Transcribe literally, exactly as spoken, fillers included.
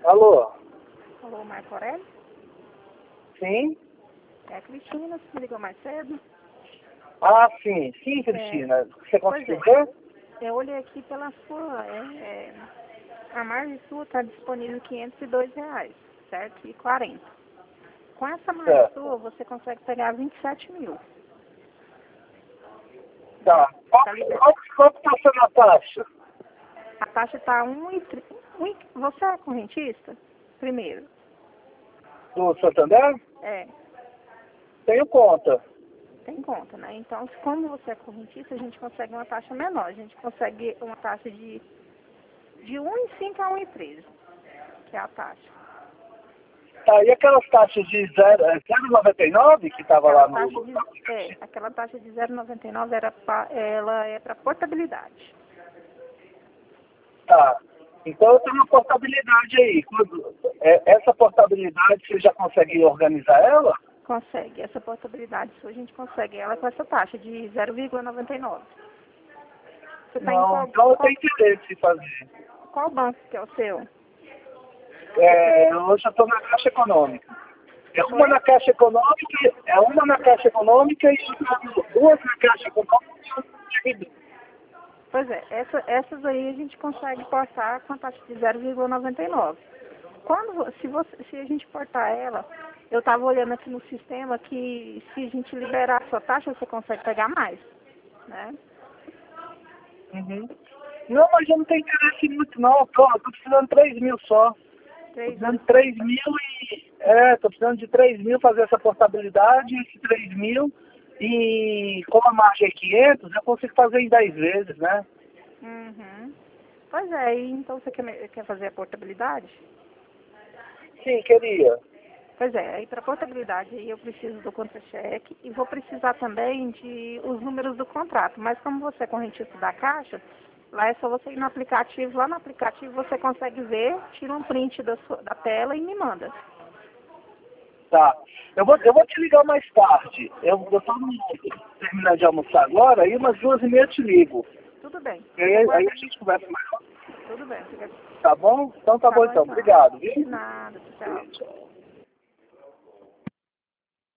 Alô? Alô, Marco Aurélio? Sim? É a Cristina, você me ligou mais cedo? Ah, sim. Sim, Cristina. Você conseguiu Pois é. ver? Eu olhei aqui pela sua... É, é, a margem sua está disponível quinhentos e dois reais, certo? E quarenta. Com essa margem Certo. sua, você consegue pegar vinte e sete mil. Tá. Qual, Tá liberado. qual, qual que tá sendo a taxa? A taxa está um e trinta. Você é correntista? Primeiro. Do Santander? É. Tenho conta. Tem conta, né? Então, como você é correntista, a gente consegue uma taxa menor. A gente consegue uma taxa de, de um vírgula cinco a um vírgula treze, que é a taxa. Tá, e aquelas taxas de zero vírgula noventa e nove que tava Aquela lá no... taxa de, é, aquela taxa de zero vírgula noventa e nove era pra, ela é para portabilidade. Tá. Então eu tenho uma portabilidade aí. Quando- é, essa portabilidade, você já consegue organizar ela? Consegue. Essa portabilidade sua, a gente consegue ela com essa taxa de zero vírgula noventa e nove. Você está em Não, qual, então eu qual, tenho interesse em fazer. qual banco que é o seu? É, hoje eu estou na Caixa Econômica. É uma Oi? na Caixa Econômica, é uma na Caixa Econômica e duas na Caixa Econômica. Pois é, essa, essas aí a gente consegue portar com a taxa de zero vírgula noventa e nove. Quando, vo- se, você, se a gente portar ela, eu estava olhando aqui no sistema que se a gente liberar a sua taxa, você consegue pegar mais, né? Uhum. Não, mas eu não tenho interesse muito não. Eu tô, eu tô precisando de três mil só. Tô Três precisando mil de só. três mil e... É, tô precisando de três mil fazer essa portabilidade, esse três mil. E como a margem é quinhentos, eu consigo fazer em dez vezes, né? Uhum. Pois é, e então você quer, me- quer fazer a portabilidade? Sim, queria. Pois é, aí para portabilidade aí eu preciso do contra-cheque e vou precisar também de os números do contrato. Mas como você é correntista da Caixa, lá é só você ir no aplicativo, lá no aplicativo você consegue ver, tira um print da, sua, da tela e me manda. Tá. Eu vou, eu vou te ligar mais tarde. Eu, eu tô terminando de almoçar agora, aí umas duas e meia eu te ligo. Tudo bem, E fica aí, aí a aguardando. gente conversa mais. Tudo bem, fica... Tá bom? Então tá Tá bom bom então. então. Obrigado, De viu? nada, tchau.